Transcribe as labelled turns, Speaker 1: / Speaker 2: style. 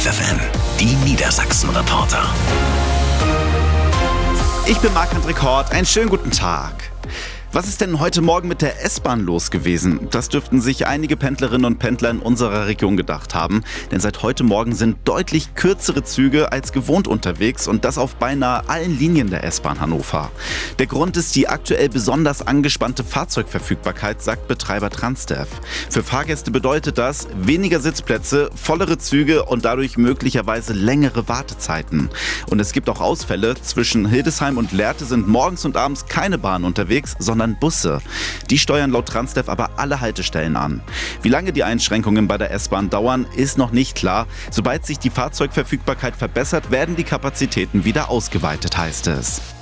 Speaker 1: Detektor FM, die Niedersachsen-Reporter.
Speaker 2: Ich bin Marc-André Kort, einen schönen guten Tag. Was ist denn heute Morgen mit der S-Bahn los gewesen? Das dürften sich einige Pendlerinnen und Pendler in unserer Region gedacht haben. Denn seit heute Morgen sind deutlich kürzere Züge als gewohnt unterwegs und das auf beinahe allen Linien der S-Bahn Hannover. Der Grund ist die aktuell besonders angespannte Fahrzeugverfügbarkeit, sagt Betreiber Transdev. Für Fahrgäste bedeutet das weniger Sitzplätze, vollere Züge und dadurch möglicherweise längere Wartezeiten. Und es gibt auch Ausfälle. Zwischen Hildesheim und Lehrte sind morgens und abends keine Bahnen unterwegs, sondern Busse. Die steuern laut Transdev aber alle Haltestellen an. Wie lange die Einschränkungen bei der S-Bahn dauern, ist noch nicht klar. Sobald sich die Fahrzeugverfügbarkeit verbessert, werden die Kapazitäten wieder ausgeweitet, heißt es.